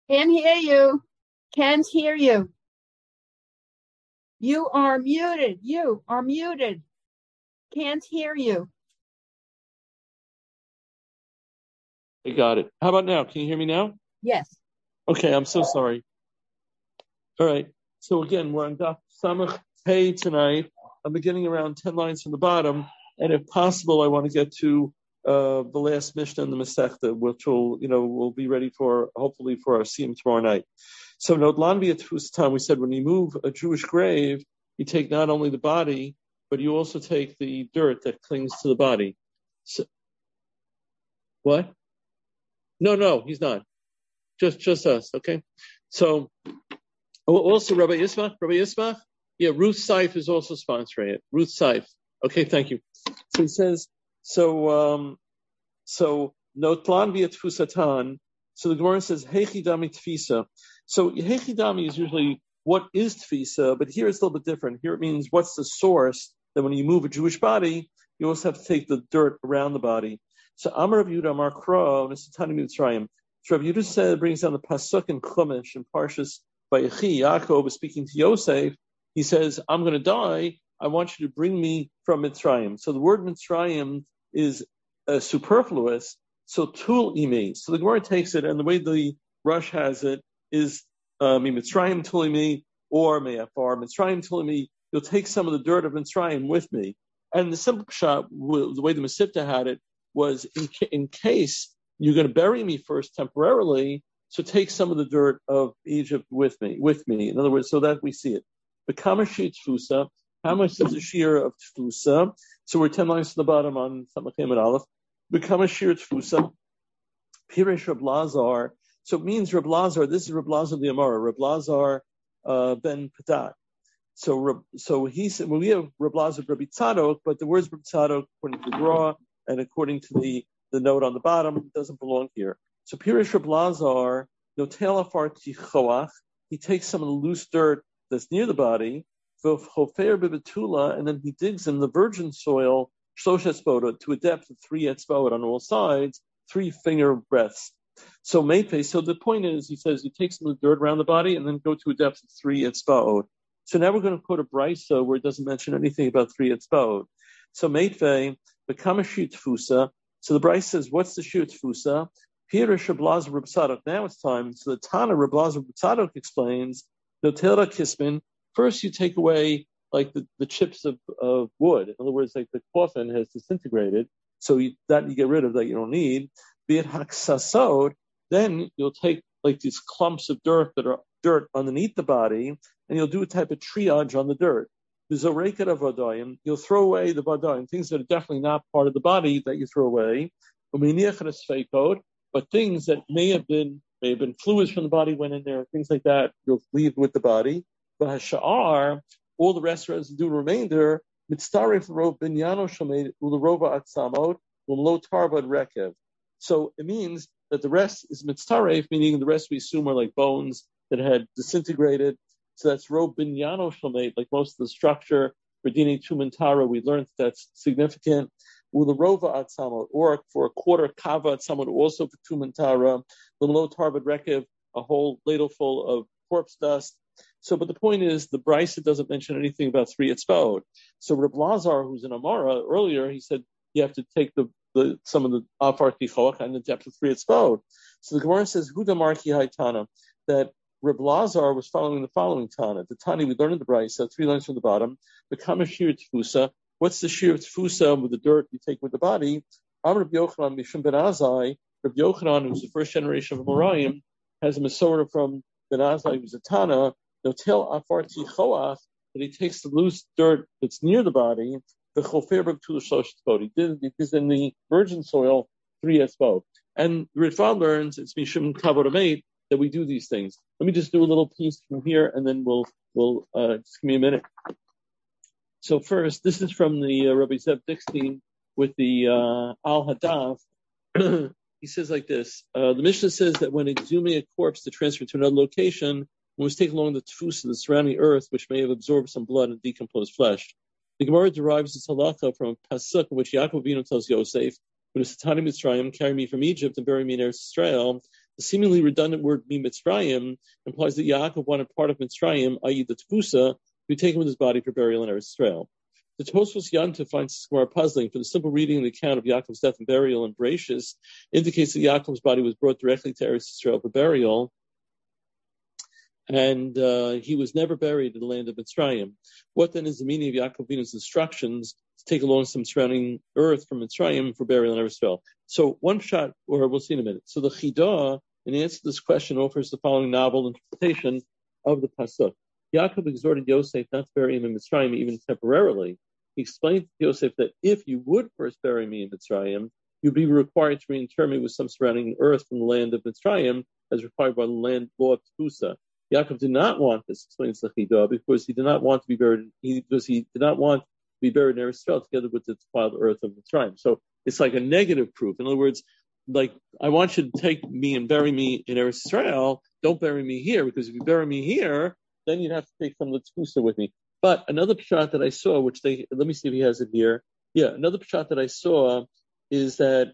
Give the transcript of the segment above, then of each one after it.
Can't hear you. Can't hear you. You are muted. You are muted. Can't hear you. I got it. How about now? Can you hear me now? Yes. Okay, I'm so sorry. All right. So again, we're on Daf Samach Pei tonight. I'm beginning around 10 lines from the bottom, and if possible, I want to get to the last Mishnah in the Masechta, which we'll be ready for, hopefully, for our Siyum tomorrow night. So Nodlan V'Yatfusatan, we said when you move a Jewish grave, you take not only the body, but you also take the dirt that clings to the body. So, what? No, he's not. Just us, okay? So also Rabbi Yismach? Yeah, Ruth Seif is also sponsoring it. Ruth Seif. Okay, thank you. So he says, so Notlan V'Yatfusatan. So the Gemara says, Hechidami Tfisa. So Hechidami is usually what is Tfisa, but here it's a little bit different. Here it means what's the source that when you move a Jewish body, you also have to take the dirt around the body. So Amar Rav Yehuda Amar Kro, Nesatani Mitzrayim. So Rav Yehuda said, brings down the Pasuk in Chumash and Parshas Vayechi. Yaakov is speaking to Yosef. He says, I'm going to die. I want you to bring me from Mitzrayim. So the word Mitzrayim is superfluous. So tul imi. So the Gemara takes it, and the way the Rush has it is Mitzrayim tul imi or me'afar Mitzrayim tul imi. You'll take some of the dirt of Mitzrayim with me. And the simple shot, the way the Mesivta had it, was in case you're going to bury me first temporarily, so take some of the dirt of Egypt with me. In other words, so that we see it. The Kamashi Tfusa, how much is the shear of Tfusa? So we're 10 lines to the bottom on Samachem and Aleph. The Kamashir Tfusa, Pirish Reb Lazar. So it means Reb Lazar, this is Reb Lazar the Amara, Reb Lazar ben Padat. So he said, well, we have Reb Lazar Rabbi Tzadok, but the words Rabbi Tzadok, according to the Gra and according to the note on the bottom, doesn't belong here. So Pirish Reb Lazar, Notel Afar Tichoach, he takes some of the loose dirt that's near the body, and then he digs in the virgin soil, to a depth of 3 etzbaot on all sides, 3 finger breadths. So the point is, he says, you take some of the dirt around the body and then go to a depth of 3 etzbaot. So now we're going to quote a brisa where it doesn't mention anything about 3 etzbaot. So Meitve, become a shir tfusa. So the brisa says, what's the shir tfusa? Pirish Reb Lazar Reb Tzadok. Now it's time. So the Tana Reb Lazar Reb Tzadok explains, Notera Kismin. First, you take away like the chips of wood. In other words, like the coffin has disintegrated, so you get rid of that you don't need. Be it haksasod, then you'll take like these clumps of dirt that are dirt underneath the body, and you'll do a type of triage on the dirt. The zoreket of vadayim, you'll throw away the vadayim, things that are definitely not part of the body that you throw away. But things that may have been fluids from the body went in there, things like that, you'll leave with the body. But hasha'ar, all the rest residue remainder, mitzaref rov binyano shamed ularova atzamot umlo tarbad rekev. So it means that the rest is mitzaref, meaning the rest we assume are like bones that had disintegrated. So that's rov binyano shamed, like most of the structure. For dini tumantara, we learned that's significant. Ularova atzamot, or for a quarter kava atzamot, also for tumantara. Umlo tarbad rekev, a whole ladle full of corpse dust. So, but the point is, the Brisa doesn't mention anything about 3 etzbaot. So, Reb Lazar, who's in Amara earlier, he said you have to take some of the afar tichoach and the depth of 3 etzbaot. So the Gemara says, Huda Marki Haitana, that Reb Lazar was following the following Tana. The Tani we learned in the Brisa, 3 lines from the bottom. The Kamashir Tfusa. What's the shir Tfusa with the dirt you take with the body? Amr Reb Yochanan Mishum Ben Azai. Reb Yochanan, who's the first generation of Amoraim, has a Masorah from Ben Azai, who's a Tana. Notel afar tichoach, that he takes the loose dirt that's near the body, the chofer b'tul shlosh etzbaot. He did it in the virgin soil 3 etzbaot. And the Ritva learns, it's mishum kavod hamet, that we do these things. Let me just do a little piece from here, and then we'll just give me a minute. So first, this is from the Rabbi Zev Dickstein with the Al Hadav. He says like this: the Mishnah says that when exhuming a corpse to transfer to another location, one was taken along the tfus of the surrounding earth, which may have absorbed some blood and decomposed flesh. The Gemara derives this halacha from a pasuk in which Yaakov Avinu tells Yosef, "When the Satani Mitzrayim carry me from Egypt and bury me in Eretz Israel, The seemingly redundant word Mitzrayim implies that Yaakov wanted part of Mitzrayim, i.e. the Tfusa, to be taken with his body for burial in Eretz Israel. The Tosfos Yontif finds this more puzzling, for the simple reading of the account of Yaakov's death and burial in Bereshis indicates that Yaakov's body was brought directly to Eretz Israel for burial, and he was never buried in the land of Mitzrayim. What then is the meaning of Yaakov Avinu's instructions to take along some surrounding earth from Mitzrayim for burial in Eretz Israel? So one shot, or we'll see in a minute. So the Chidah, in answer to this question, offers the following novel interpretation of the pasuk. Yaakov exhorted Yosef not to bury him in Mitzrayim even temporarily. He explained to Yosef that if you would first bury me in Mitzrayim, you'd be required to reinter me with some surrounding earth from the land of Mitzrayim, as required by the land law of Tfusa. Yaakov did not want this, explains the Chidah, because he did not want to be buried. Because he did not want to be buried in Eretz Israel together with the defiled earth of Mitzrayim. So it's like a negative proof. In other words, like, I want you to take me and bury me in Eretz Israel. Don't bury me here, because if you bury me here, then you'd have to take some of the Tfusa with me. But another pshat that I saw, let me see if he has it here. Yeah, another pshat that I saw is that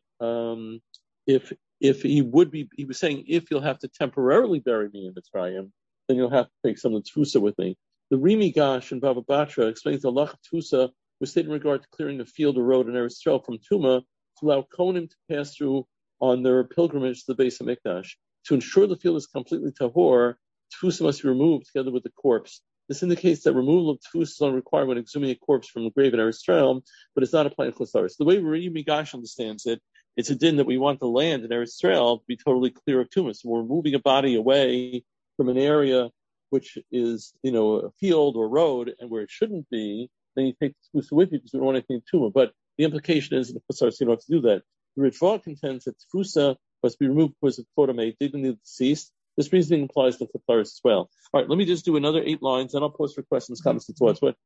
if he was saying, if you'll have to temporarily bury me in Mitzrayim, then you'll have to take some of the Tfusa with me. The Rimi Gash in Baba Batra explains the halach of Tfusa was stated in regard to clearing a field or road in Eretz Israel from Tuma to allow Kohanim to pass through on their pilgrimage to the base of Mikdash. To ensure the field is completely tahor, Tfusa must be removed together with the corpse. This indicates that removal of Tfusa is only required when exhuming a corpse from the grave in Eretz Israel, but it's not applying to Chutz. The way Rimi Gash understands it, it's a din that we want the land in Eretz Israel to be totally clear of Tuma. So we're moving a body away from an area which is, a field or road, and where it shouldn't be, then you take the Tfusa with you because we don't want anything Tuma. But the implication is that the Chutz, you don't have to do that. The Ritva contends that Tfusa must be removed because of Torah dignity of the deceased. This reasoning applies to Chutz as well. All right, let me just do another 8 lines, then I'll pause for questions, comments, and thoughts. What?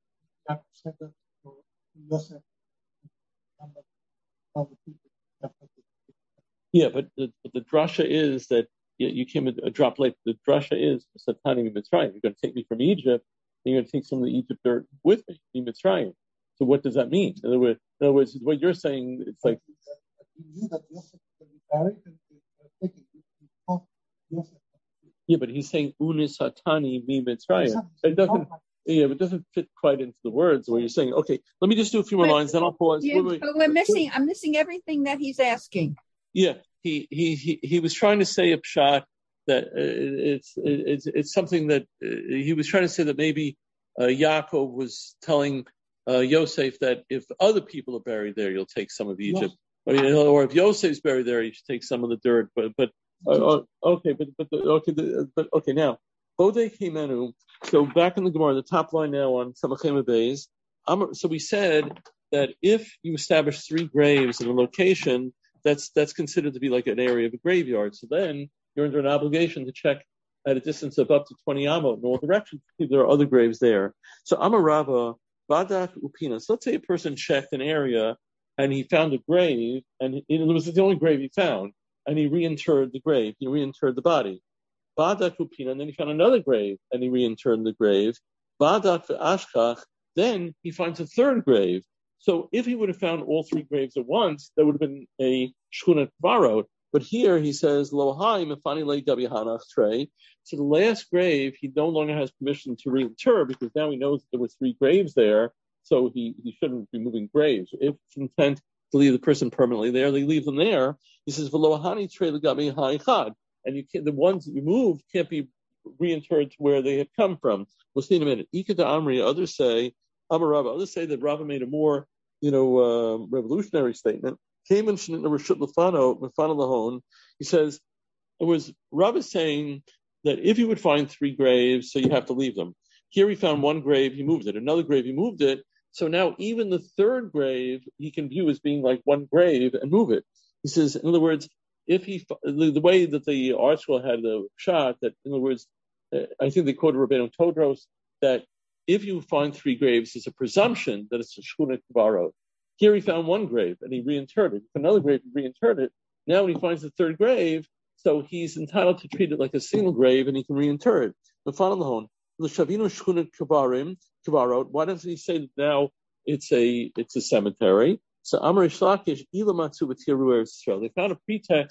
Yeah, but the drasha is that you came a drop late. The drasha is Satani Mitzrayim. You're going to take me from Egypt, and you're going to take some of the Egypt dirt with me, in Mitzrayim. So what does that mean? In other words, what you're saying, it's like. Yeah, but he's saying Unis Hatani mi Mitzrayim. It doesn't. Yeah, but it doesn't fit quite into the words where you're saying, okay, let me just do a few more lines, then I'll pause. I'm missing everything that he's asking. Yeah, he was trying to say a pshat that it's something that he was trying to say that maybe Yaakov was telling Yosef that if other people are buried there, you'll take some of Egypt, or if Yosef's buried there, you should take some of the dirt. But now. Bodei Kimenu. So back in the Gemara, the top line now on Samachem Beis. So we said that if you establish 3 graves in a location, that's considered to be like an area of a graveyard. So then you're under an obligation to check at a distance of up to 20 amot in all directions to see if there are other graves there. So Amarava Badak Upina. So let's say a person checked an area and he found a grave, and it was the only grave he found, and he reinterred the grave. He reinterred the body. Badak Upina, and then he found another grave, and he reinterred the grave. Badak Ashkach, then he finds a 3rd grave. So if he would have found all 3 graves at once, that would have been a Shchunat Kvarot. But here he says, Lohai Mefani Le Gabi Hanach Trey. So the last grave, he no longer has permission to reinter, because now he knows that there were 3 graves there, so he shouldn't be moving graves. If it's intent to leave the person permanently there, they leave them there. He says, Velohani Trey Le Gabi Haichad. And the ones that you moved can't be reinterred to where they had come from. We'll see in a minute. Ikeda Amri, others say that Rava made a more, revolutionary statement. Came in Rishut Lefano Lahon. He says, Rava saying that if you would find 3 graves, so you have to leave them. Here he found 1 grave, he moved it. Another grave, he moved it. So now even the 3rd grave, he can view as being like 1 grave and move it. He says, in other words, the way that the article had the shot, that in other words, I think they quoted Rabbeinu Todros, that if you find 3 graves, it's a presumption that it's a Shchunat Kvarot. Here he found 1 grave and he reinterred it. Another grave, he reinterred it. Now when he finds the 3rd grave, so he's entitled to treat it like a single grave and he can reinter it. The final the Shavinu Shchunat Kvarot. Why doesn't he say that now it's a cemetery? So Amar Shlakish Ilamatsu B'Tiru Eretz Yisrael. They found a pretext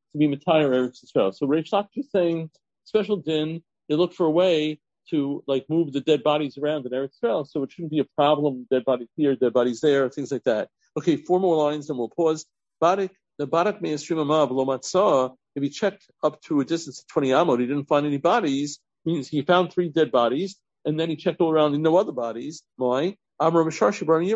to be Matayr Eretz Yisrael. So Reish Lakish is saying special din. They look for a way to like move the dead bodies around in Eretz Yisrael, so it shouldn't be a problem. Dead bodies here, dead bodies there, things like that. Okay, 4 more lines, then we'll pause. The Barak Me'esrim Amav Lo Matzah. If he checked up to a distance of 20 amot, he didn't find any bodies. Means he found 3 dead bodies, and then he checked all around and no other bodies. Why? It's still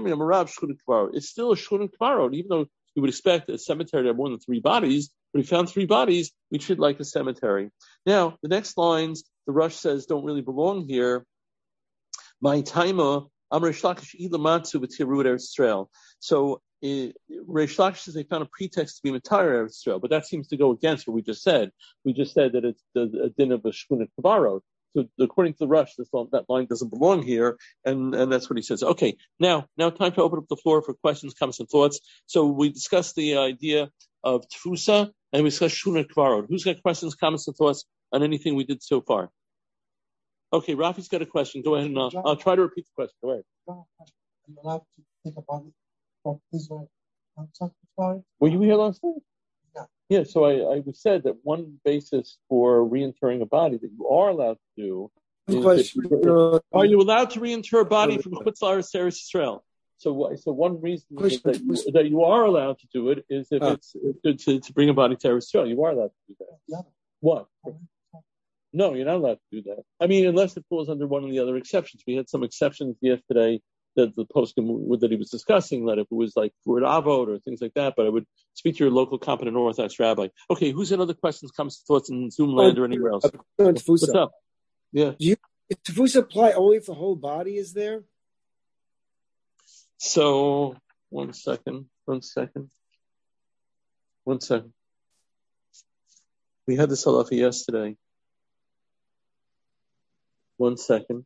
a shchun kvarot, even though you would expect a cemetery to have more than 3 bodies. But if he found 3 bodies, we treat it like a cemetery. Now, the next lines, the Rush says don't really belong here. My taima, Reish Lakish ilamatzu b'tirut Eretz Yisrael. So Reish Lakish says they found a pretext to be Matayr Eretz Yisrael, but that seems to go against what we just said. We just said that it's a din of a shchun kvarot. So according to the Rush, that line doesn't belong here, and that's what he says. Okay, now time to open up the floor for questions, comments, and thoughts. So we discussed the idea of Tfusa, and we discussed Shuna Kvarot. Who's got questions, comments, and thoughts on anything we did so far? Okay, Rafi's got a question. Go ahead, and I'll try to repeat the question. Go ahead. Are you allowed to think about it from Israel? Were you here last night? Yeah, so I said that one basis for reinterring a body that you are allowed to do is are you allowed to reinter a body from Chutz La'aretz Eretz Yisrael? So one reason that you are allowed to do it is if it's good to bring a body to Eretz Yisrael. You are allowed to do that. Yeah. What? No, you're not allowed to do that. I mean, unless it falls under one of the other exceptions. We had some exceptions yesterday that the poskim that he was discussing, that if it was like for an avot or things like that, but I would speak to your local competent Orthodox rabbi. Okay, who's in other questions, comments, thoughts in Zoom land or anywhere else? What's up? Yeah. Does Tfusa apply only if the whole body is there? So, one second. We had this halacha yesterday. 1 second.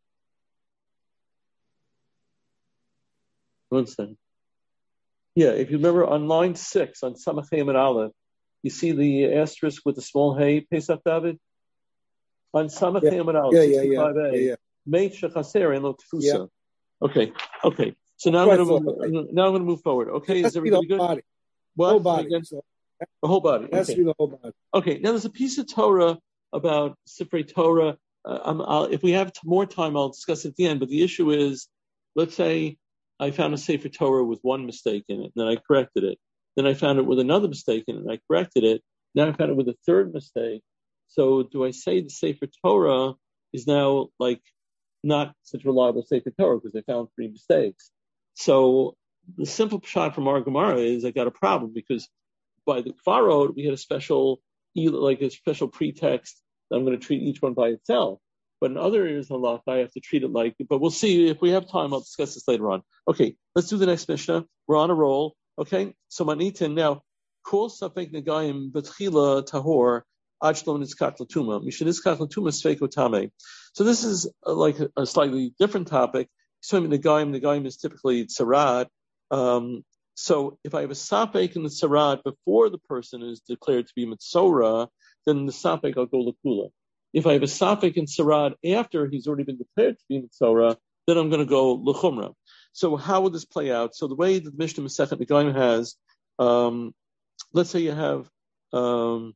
Yeah, if you remember on line 6 on Samach Hey and Aleph, you see the asterisk with the small hay, Pesach David? On Samach Hey and Aleph, 65a, Meit Shechaser and Lo Tfusa. Okay. So now I'm going to move forward. Okay, is everybody good? Body. What? Whole body. The whole body. It has to be the whole body. Okay, now there's a piece of Torah about Sifrei Torah. If we have more time, I'll discuss it at the end. But the issue is, let's say I found a Sefer Torah with one mistake in it, and then I corrected it. Then I found it with another mistake in it, and I corrected it. Now I found it with a third mistake. So do I say the Sefer Torah is now like not such a reliable Sefer Torah because I found 3 mistakes? So the simple shot from our Gemara is I got a problem because by the Kvarot we had a special pretext that I'm going to treat each one by itself. But in other areas of halakha, I have to treat it like, but we'll see if we have time. I'll discuss this later on. Okay, let's do the next Mishnah. We're on a roll. Okay, so Manitin now, Kol Safek Negayim Betchila Tahor Ajlo Nitzkat Latuma Mishnizkat Latuma Sveiko Tame. So this is like a slightly different topic. So Negayim is typically Tzarat. So if I have a Safek in the Tzarat before the person is declared to be Mitzora, then the Safek I'll go Lakula. If I have a Safek in Sarad after he's already been declared to be Mitzora, then I'm going to go L'chumra. So how would this play out? So the way that the Mishnah Masechet Negayim has, let's say you have 2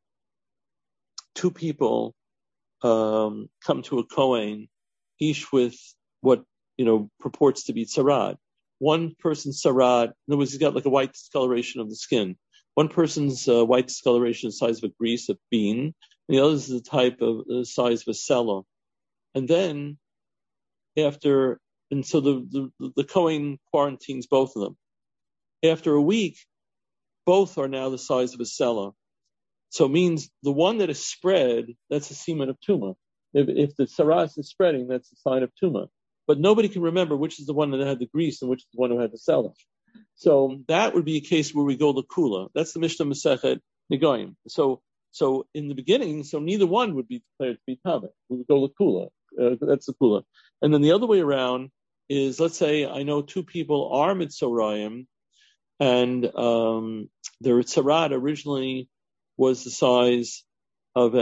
people come to a Kohen, each with what purports to be Sarad. One person's Sarad, in other words, he's got like a white discoloration of the skin. One person's white discoloration is the size of a grease, a bean. And the other is the type of the size of a cello. And then so the Kohen quarantines both of them. After a week, both are now the size of a cello. So it means the one that is spread, that's a semen of Tumah. If the saras is spreading, that's a sign of Tumah. But nobody can remember which is the one that had the grease and which is the one who had the cello. So that would be a case where we go Lakula. That's the Mishnah Masechet Negayim. So in the beginning, neither one would be declared to be Tameh. We would go Lakula. That's the Kula. And then the other way around is, let's say I know 2 people are Mitzorayim, and their Tzarat originally was the size of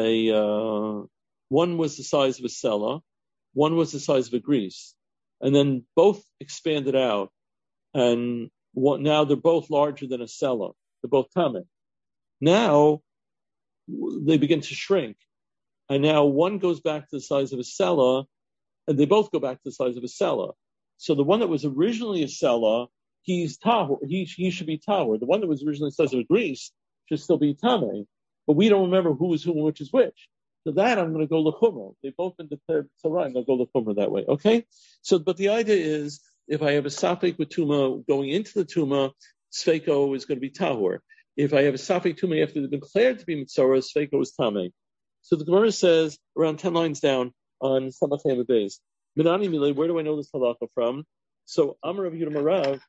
one was the size of a Sela, one was the size of a grease. And then both expanded out, and now they're both larger than a Sela. They're both Tameh. Now, they begin to shrink. And now one goes back to the size of a sella, and they both go back to the size of a sella. So the one that was originally a sella, he's tahor. He should be tahor. The one that was originally the size of a grease should still be tamei. But we don't remember who is who and which is which. So that I'm going to go l'chumra. They've both been declared tzarayim. I'll go l'chumra that way. Okay. So, but the idea is, if I have a safek with tuma going into the tuma, sfeiko is going to be tahor. If I have a safek tuma after they've been declared to be mitzorah, sfeiko is tamei. So the Gemara says around 10 lines down on Samach Hamid Beis, Minani Milei, where do I know this halacha from? So Amar Rav Yehuda Marav.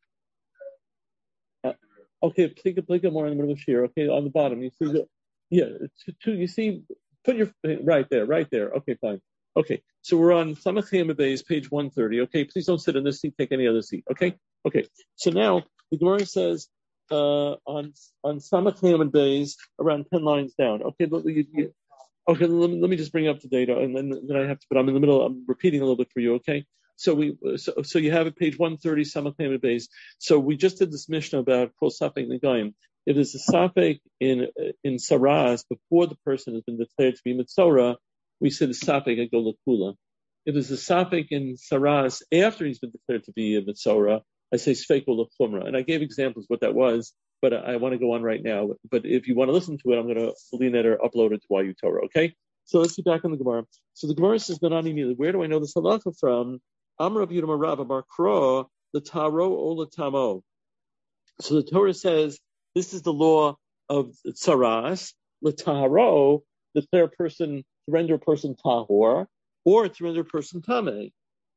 Okay, click more in the middle of here. Okay, on the bottom, you see two. You see, put your right there. Okay, fine. Okay, so we're on Samach Hamid Beis, page 130. Okay, please don't sit in this seat. Take any other seat. Okay. So now the Gemara says on Samach Hamid Beis around 10 lines down. Okay, Okay, let me just bring up the data, and then I have to. But I'm in the middle. I'm repeating a little bit for you. Okay, so you have it, page 130, Samach Hamid Beis. So we just did this Mishnah about kol safek negaim. If there's a safek in saras before the person has been declared to be mitzorah, we say the safek agol lekula. If there's a safek in saras after he's been declared to be a mitzorah, I say sfeiko lechumra. And I gave examples what that was. But I want to go on right now. But if you want to listen to it, I'm going to lean it or upload it to YU Torah. Okay? So let's get back on the Gemara. So the Gemara says, where do I know this halacha from? Amar Rav Yehuda Marav Amar Kro l'taro o l'tamo. So the Torah says this is the law of tsaras l'taro, declare a person to render a person tahor, or to render a person tamei.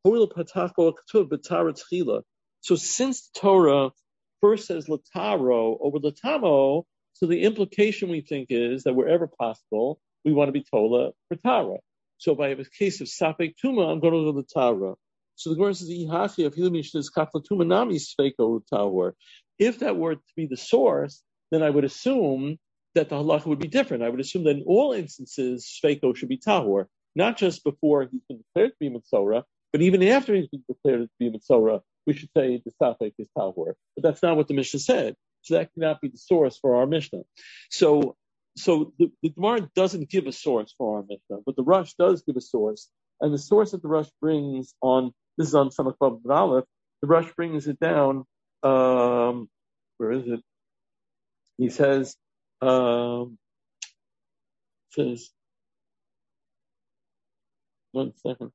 So since the Torah first says lataro over latamo, so the implication we think is that wherever possible, we want to be tola for tara. So if I have a case of safek tuma, I'm going to go to the tara. So the Gemara says, if that were to be the source, then I would assume that the halacha would be different. I would assume that in all instances, sfeiko should be tahor, not just before he's been declared to be mitzorah, but even after he's been declared to be mitzorah, we should say the safek is tahor. But that's not what the Mishnah said. So that cannot be the source for our Mishnah. So the Gemara doesn't give a source for our Mishnah, but the Rush does give a source. And the source that the Rush brings on, this is on Samach Vav Aleph, the Rush brings it down, where is it? He says, one second.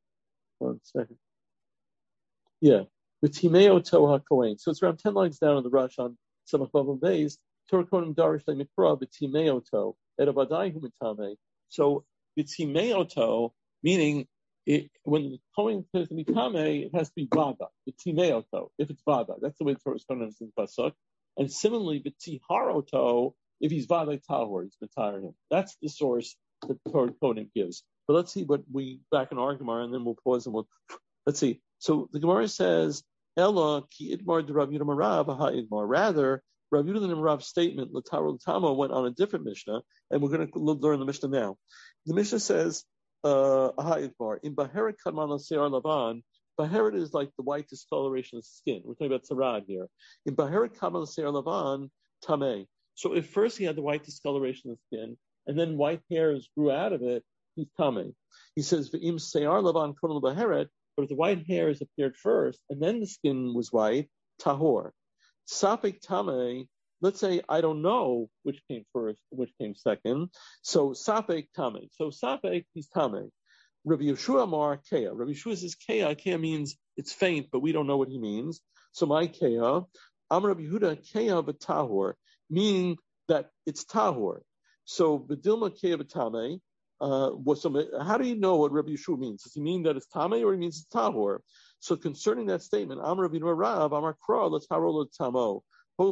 Yeah. V'timeo toha kohen. So it's around 10 lines down in the Rush on Samach Vav Beis. Torah kohen darish le'mikra v'timeo to edavadai hu mitame. So v'timeo to, meaning when the kohen says mitame, it has to be vada. V'timeo to, if it's vada, that's the way the Torah is going to understand pasuk. And similarly, v'tiharo to, if he's vada tahor, he's mitare him. That's the source that the Torah kohen gives. But let's see what we back in our Gemara, and then we'll pause and let's see. So the Gemara says, Ella ki idmar de Rav Yehuda Marav ha idmar. Rather, Rav Yehuda Marav's statement l'taro l'tamo went on a different Mishnah, and we're going to learn the Mishnah now. The Mishnah says, ha idmar in baheret kadman l'se'ar lavan. Baheret is like the white discoloration of the skin. We're talking about tzarad here. In baheret kadman l'se'ar lavan tamei. So if first he had the white discoloration of the skin, and then white hairs grew out of it, he's tamei. He says v'im se'ar lavan kodel baheret. But if the white hairs appeared first, and then the skin was white, tahor. Safek tamei, let's say I don't know which came first, which came second. So safek tamei. So safek, he's tamei. Rabbi Yeshua Amar kea. Rabbi Yeshua says kea. Kea means it's faint, but we don't know what he means. So my kea, Amar Rabbi Yehuda kea v'tahor, meaning that it's tahor. So v'dilma kea v'tamei. So how do you know what Rabbi Yeshua means? Does he mean that it's tamei or he means it's tahor? So concerning that statement, Amar Rabbi Rav, Amar Kra, l'taro l'tamo.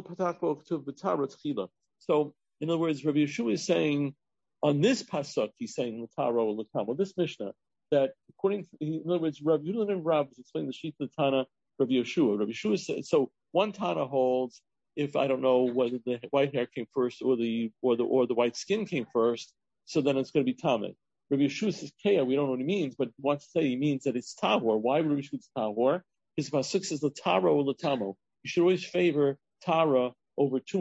So in other words, Rabbi Yeshua is saying on this pasuk, he's saying l'taro l'tamo, this Mishnah, that in other words, Rabbi Yehuda and Rav is explaining the sheet of the Tana Rabbi Yeshua. Rabbi Yeshua said, so one Tana holds, if I don't know whether the white hair came first or the white skin came first, so then it's going to be tamei. Rabbi Yeshua says kea, we don't know what he means, but wants to say he means that it's tahor. Why would Rabbi Yeshua say tahor? His pasuk says l'taro or l'tamo. You should always favor tara over tuma.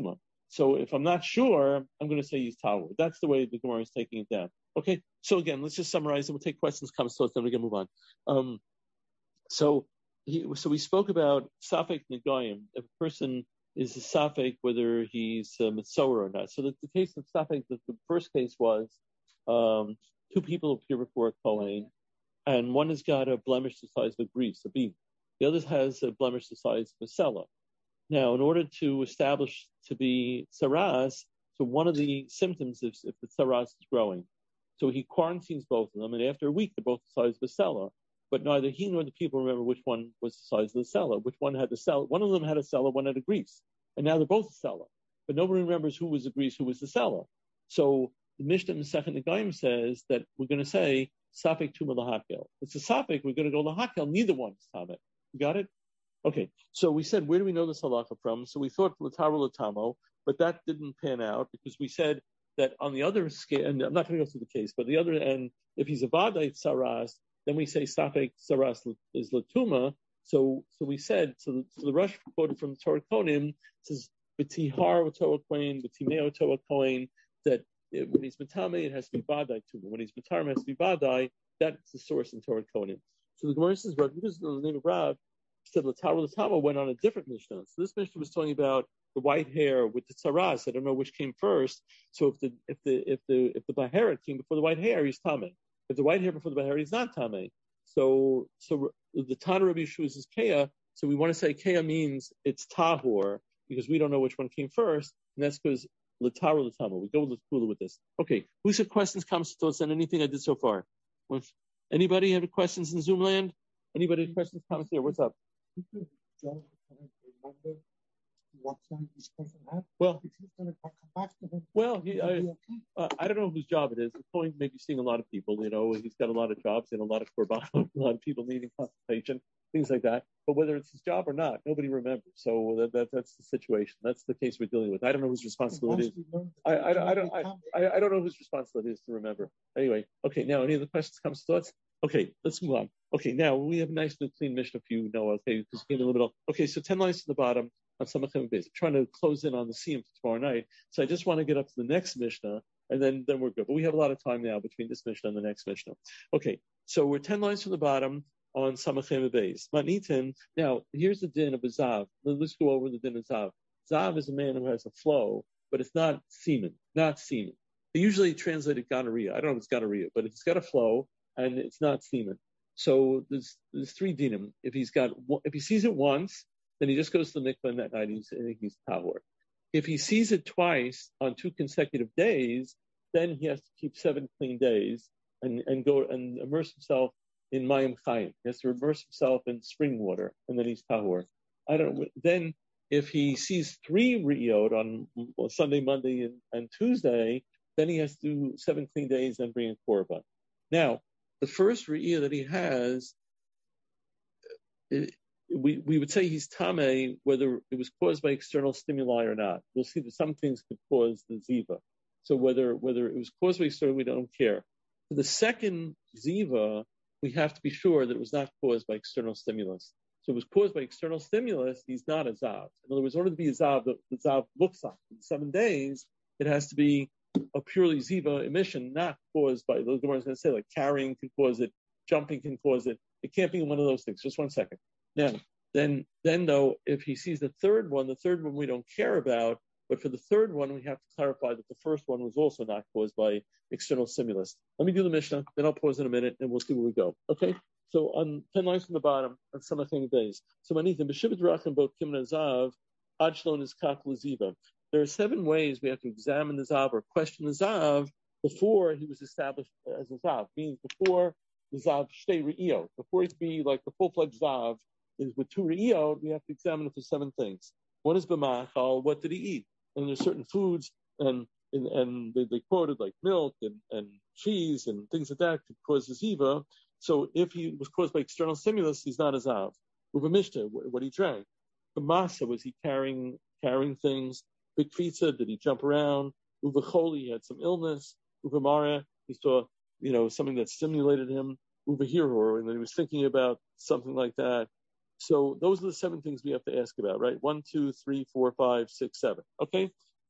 So if I'm not sure, I'm going to say he's Tahor. That's the way the Gemara is taking it down. Okay, so again, let's just summarize and we'll take questions, comments, thoughts, then we're going to move on. So we spoke about Safek Nagayim, if a person is a Safek, whether he's a Mitzorah or not. So the case of Safek, the first case was two people appear before a Kohen, and one has got a blemish the size of a grease, a beam. The other has a blemish the size of a sella. Now, in order to establish to be tsaras, so one of the symptoms is if the tsaras is growing. So he quarantines both of them, and after a week, they're both the size of a sella. But neither he nor the people remember which one was the size of the sella, which one had the sella. One of them had a sella, one had a grease. And now they're both a sella. But nobody remembers who was the grease, who was the sella. So the Mishnah in Second Nagayim says that we're going to say, Safek Tuma Lahakel. It's a Safek, we're going to go Lahakel, neither one is Tamet. You got it? Okay, so we said, where do we know this halacha from? So we thought Lataro Latamo, but that didn't pan out because we said that on the other scale, and I'm not going to go through the case, but the other end, if he's a Vadai Saras, then we say Safek Saras is Latuma. So we said, so the Rush quoted from the Torah Konim says, B'tihar Torah Kohen, B'timeo Torah Kohen, that when he's Matame, it has to be Vadai Tuma. When he's Matarm, it has to be Vadai. That's the source in Torah Konim. So the Gemara says, Rav, because the name of Rav, said Lataro went on a different Mishnah. So this Mishnah was talking about the white hair with the tzaras. I don't know which came first. So if the bahara came before the white hair, he's tameh. If the white hair before the bahara, he's not tameh. So the Tana Rabbi Yeshua is kea. So we want to say kea means it's tahor because we don't know which one came first, and that's because Lataro Latama. We go with the kula with this. Okay, who's got questions, comments, thoughts on anything I did so far? Anybody have questions in Zoom land? Anybody have questions, comments here? What's up? What time this person had? Well, if he's going to come back to him, I don't know whose job it is. The point may be seeing a lot of people. He's got a lot of jobs and a lot of korban, a lot of people needing consultation, things like that. But whether it's his job or not, nobody remembers. So that's the situation. That's the case we're dealing with. I don't know whose responsibility it is. I don't know whose responsibility it is to remember. Anyway, okay. Now, any other questions, comments, thoughts? Okay, let's move on. Okay, now we have a nice new clean Mishnah for you, Noah. Okay, because we came in the middle. Okay, so 10 lines to the bottom on Samachem Beis. I'm trying to close in on the Siyum for tomorrow night. So I just want to get up to the next Mishnah, and then we're good. But we have a lot of time now between this Mishnah and the next Mishnah. Okay, so we're 10 lines from the bottom on Samachem Beis. Matnitin. Now, here's the din of a Zav. Let's go over the din of Zav. Zav is a man who has a flow, but it's not semen. They usually translate it gonorrhea. I don't know if it's gonorrhea, but it's got a flow, and it's not semen. So there's three dinim. If he sees it once, then he just goes to the mikveh and that night he's tahor. If he sees it twice on 2 consecutive days, then he has to keep 7 clean days and go and immerse himself in mayim chayim. He has to immerse himself in spring water, and then he's tahor. Then if he sees 3 re'iyot on Sunday, Monday, and Tuesday, then he has to do 7 clean days and bring a korban. Now, the first re'iyah that he has, we would say he's tameh whether it was caused by external stimuli or not. We'll see that some things could cause the ziva. So whether it was caused by external, we don't care. For the second ziva, we have to be sure that it was not caused by external stimulus. So it was caused by external stimulus, he's not a zav. In other words, in order to be a zav, the zav looks like in 7 days, it has to be a purely ziva emission, not caused by, the Gemara is going to say, like carrying can cause it, jumping can cause it. It can't be one of those things. Just 1 second. Now, then though, if he sees the third one we don't care about, but for the third one, we have to clarify that the first one was also not caused by external stimulus. Let me do the Mishnah, then I'll pause in a minute, and we'll see where we go. Okay? So on 10 lines from the bottom, on Samachem Beis. So Manithim, B'Shivit Rachim Bo Kimna Zav, Ajlon is Kak L'Ziva. There are 7 ways we have to examine the Zav or question the Zav before he was established as a Zav. Means before the Zav Shtei Re'iyot. Before he could be like the full-fledged Zav is with 2 Re'iyot, we have to examine it for 7 things. One is B'machal, what did he eat? And there's certain foods, and they quoted like milk and cheese and things like that could cause a Ziva. So if he was caused by external stimulus, he's not a Zav. Uva Mishta, what he drank. B'masa, was he carrying things? Big pizza, did he jump around? Uva Choli, he had some illness. Uva Mara, he saw, something that stimulated him. Uva Hirhor, and then he was thinking about something like that. So those are the 7 things we have to ask about, right? 1, 2, 3, 4, 5, 6, 7. Okay?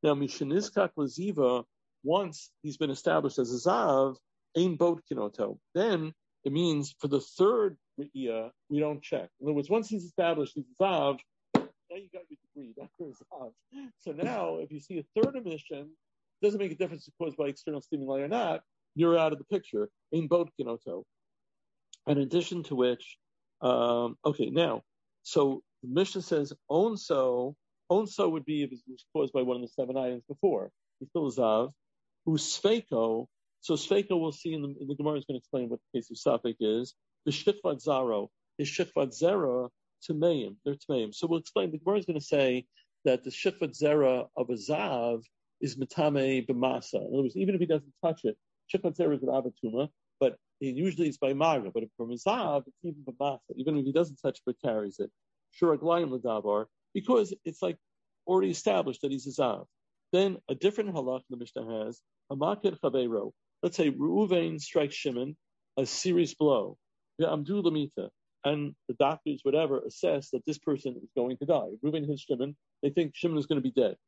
Now, Mishanizkak Laziva, once he's been established as a Zav, Ein Bot Kinoto. Then it means for the third Re'iyah, we don't check. In other words, once he's established, he's a Zav, now you got your degree. That's your Zav. So now, if you see a third emission, it doesn't make a difference if it's caused by external stimuli or not, you're out of the picture. Ein Bot Kinoto. In addition to which, okay, now, so the Mishnah says onso would be if it was caused by one of the 7 items before. He's still a Zav. Usfeko, so Sfeko we'll see in the Gemara is going to explain what the case of Safek is. The Shikvat Zaro is Shikvat Zera Tameim. They're Tameim. So we'll explain. The Gemara is going to say that the Shikvat Zera of a Zav is Matame B'masa. In other words, even if he doesn't touch it, Shikvat Zera is an Avatuma, but usually it's by Maga. But from a Zav, it's even B'masa. Even if he doesn't touch it but carries it. Shuraglayim L'davar, because it's like already established that he's a Zav. Then a different halach the Mishnah has, Hamakir Chaveiro. Let's say Reuven strikes Shimon a serious blow. Amdu Lamita. And the doctors, whatever, assess that this person is going to die. Reuven hits Shimon, they think Shimon is going to be dead.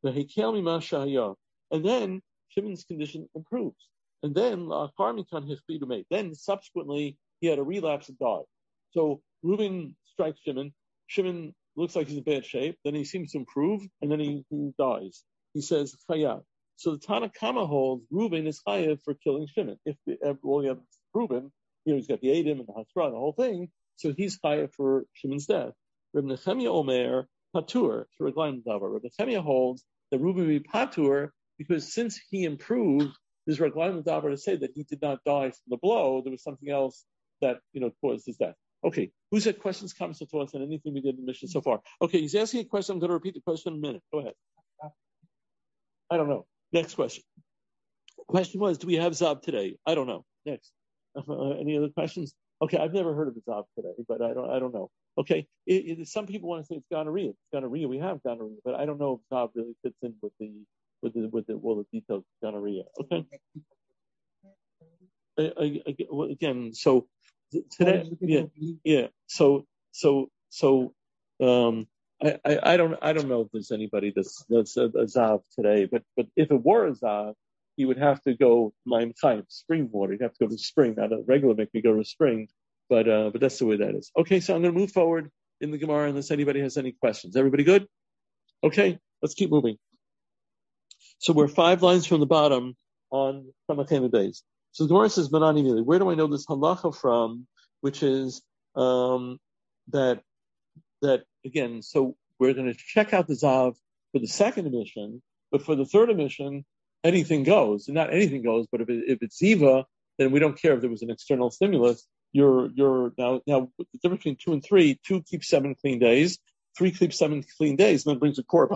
And then Shimon's condition improves. And then then subsequently he had a relapse and died. So Reuven strikes Shimon. Shimon looks like he's in bad shape. Then he seems to improve, and then he dies. He says Chayav. So the Tana Kama holds Reuven is Chayav for killing Shimon. If all you have is Reuven, he's got the Adim and the Hasra and the whole thing, so he's Chayav for Shimon's death. Reb Nechemia Omer Patur to Reglaim Davar. Reb Nechemia holds that Reuven will be Patur because since he improved, there's Reglaim Davar to say that he did not die from the blow. There was something else that caused his death. Okay, who's had questions, comments, or thoughts on anything we did in the mission so far? Okay, he's asking a question. I'm going to repeat the question in a minute. Go ahead. I don't know. Next question. Question was, do we have Zav today? I don't know. Next. Any other questions? Okay, I've never heard of a Zav today, but I don't know. Okay, some people want to say it's gonorrhea. It's gonorrhea. We have gonorrhea, but I don't know if Zav really fits in with all the details of gonorrhea. Okay. Again, so today, yeah. So I don't know if there's anybody that's a Zav today, but if it were a Zav, he would have to go Mayim Chaim, spring water. He'd have to go to spring, not a regular mikveh, go to spring. But that's the way that is. Okay, so I'm going to move forward in the Gemara unless anybody has any questions. Everybody good? Okay, let's keep moving. So we're 5 lines from the bottom on Samachem days. So the Gemara says, Manani Mili, where do I know this halacha from? Which is that again, so we're going to check out the Zav for the second emission, but for the third emission, anything goes. And not anything goes, but if it's Ziva, then we don't care if there was an external stimulus. You're now the difference between 2 and 3, 2 keeps 7 clean days, 3 keeps 7 clean days, and then brings a korban.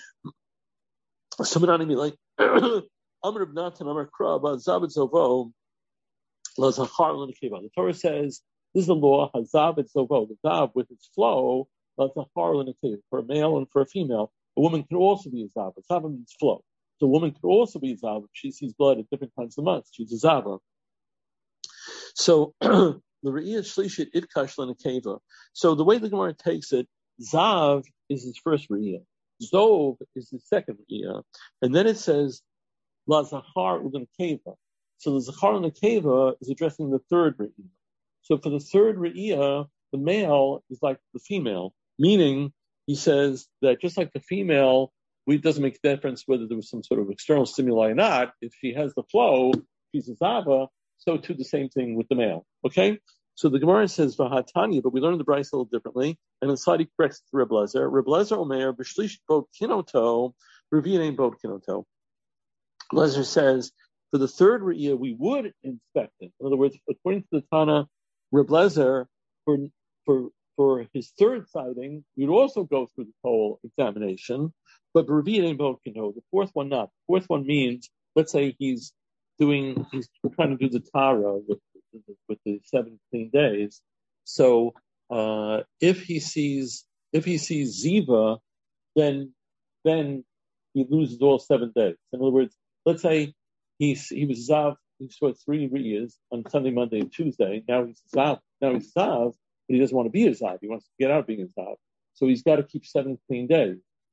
So Manani Mili, Amr ibn Natan, Amr Krab, Zav Zovo, Lazachar L'Nekeva. The Torah says, this is the law, Hazav et Zovo, the Zav with its flow, Lazachar L'Nekeva, for a male and for a female. A woman can also be a Zav. A Zav means flow. So a woman could also be a Zav if she sees blood at different times of the month. She's a Zava. So, the Re'iyah Shlishit Itkash L'Nekeva. So the way the Gemara takes it, Zav is his first Re'iyah. Zov is the second Re'iyah. And then it says, La Zachar L'Nekeva. So the Zachar L'Nekeva is addressing the third Re'iyah. So for the third Re'iyah, the male is like the female, meaning he says that just like the female, it doesn't make a difference whether there was some sort of external stimuli or not. If she has the flow, she's a Zava, so too the same thing with the male. Okay? So the Gemara says Vahatanya, but we learned the Bryce a little differently. And inside he corrects Reb Lezer. Reb Lezer Omer, B'shlish Bot Kinoto, Revi'ain Bot Kinoto. Lezer says, for the third Re'iyah, we would inspect it. In other words, according to the Tana, Reb Lezer, for his third sighting, we'd also go through the whole examination. But Revi'ain Bot Kinoto, the fourth one not. The fourth one means, let's say he's trying to do the Tara with the 7 clean days. So if he sees Ziva, then he loses all 7 days. In other words, let's say he was Zav, he saw 3 Re'iyahs on Sunday, Monday, and Tuesday. Now he's Zav, but he doesn't want to be a Zav. He wants to get out of being a Zav. So he's got to keep 7 clean days.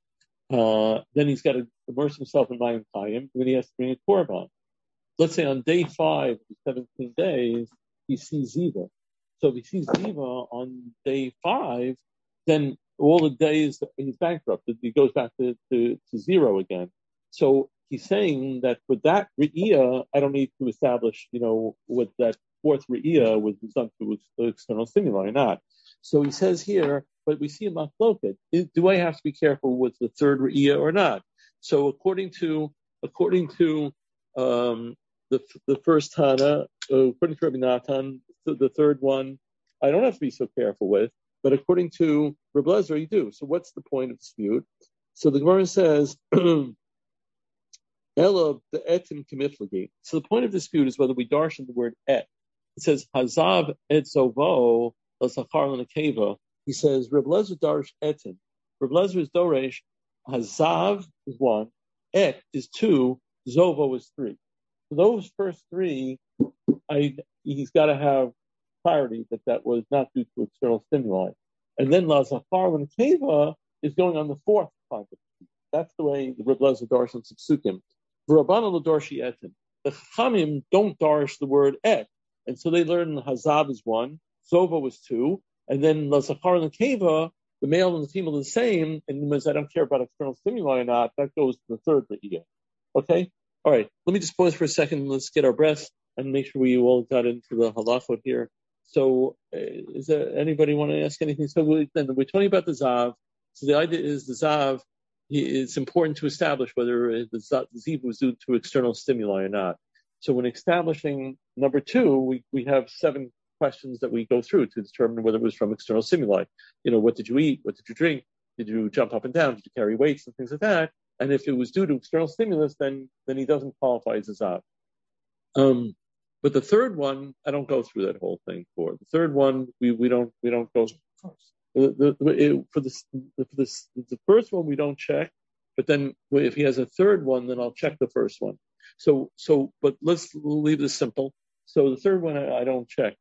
then he's got to immerse himself in Mayim Chayim, then he has to bring a korban. Let's say on day 5 of the 17 days, he sees Ziva. So if he sees Ziva on day 5, then all the days he's bankrupt. He goes back to 0 again. So he's saying that with that Re'iyah, I don't need to establish, what that fourth Re'iyah was done to external stimuli or not. So he says here, but we see a machloket. Do I have to be careful with the third Re'iyah or not? So according to the first Tana, according to Rabbi Natan, the third one, I don't have to be so careful with, but according to Reb Lezer, you do. So what's the point of dispute? So the Gemara says, Ela the etim kamiflagi. So the point of dispute is whether we darshan the word et. It says hazav et zovo l'sachar l'nekeva. He says Reb Lezer darsh etim. Reb Lezer is doresh. Hazav is 1, et is 2, zovo is 3. So those first 3, he's got to have clarity that was not due to external stimuli. And then la zachar l'nekeva is going on the 4th concept. That's the way the Reb Lezer darshans psukim. V'Rabbana l'darshi etim. The Chachamim don't darsh the word et, and so they learn hazav is 1, zovo is 2, and then la zachar l'nekeva, the male and the female are the same, and as I don't care about external stimuli or not, that goes to the third Re'iyah. Okay? All right. Let me just pause for a second. Let's get our breath and make sure we all got into the halachot here. So, is there anybody want to ask anything? So we're talking about the Zav. So the idea is the Zav, it's important to establish whether the Ziv was due to external stimuli or not. So when establishing number 2, we have 7 questions that we go through to determine whether it was from external stimuli. What did you eat? What did you drink? Did you jump up and down? Did you carry weights and things like that? And if it was due to external stimulus, then he doesn't qualify as a Zav. But the third one, I don't go through that whole thing for. The third one, we don't go. For the first one we don't check, but then if he has a third one, then I'll check the first one. But let's leave this simple. So the third one I don't check.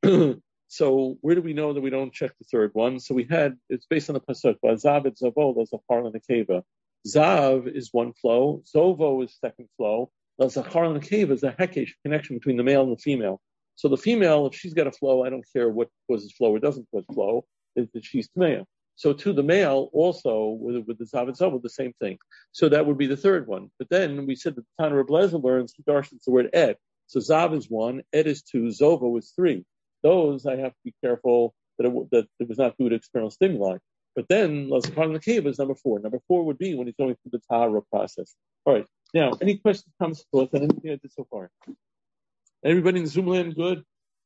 So where do we know that we don't check the third one? So it's based on the pasuk. Zav et zavo l'zachar l'nekeva. Zav is 1 flow. Zovo is 2nd flow. L'zachar l'nekeva is a hekesh connection between the male and the female. So the female, if she's got a flow, I don't care what causes flow or doesn't cause flow, is that she's tmeya. So to the male also with the Zav and Zovo, the same thing. So that would be the third one. But then we said that the Tana Reb Lezer learns he darshans the word et. So Zav is 1, et is 2, Zovo is 3. Those I have to be careful that it was not due to external stimuli. But then L'zachar l'nekeva is number 4. Number 4 would be when he's going through the Tahara process. All right. Now, any questions, comments, thoughts on anything I did so far? Everybody in the Zoom land good?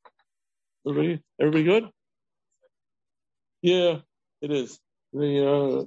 Everybody good? Yeah, it is. One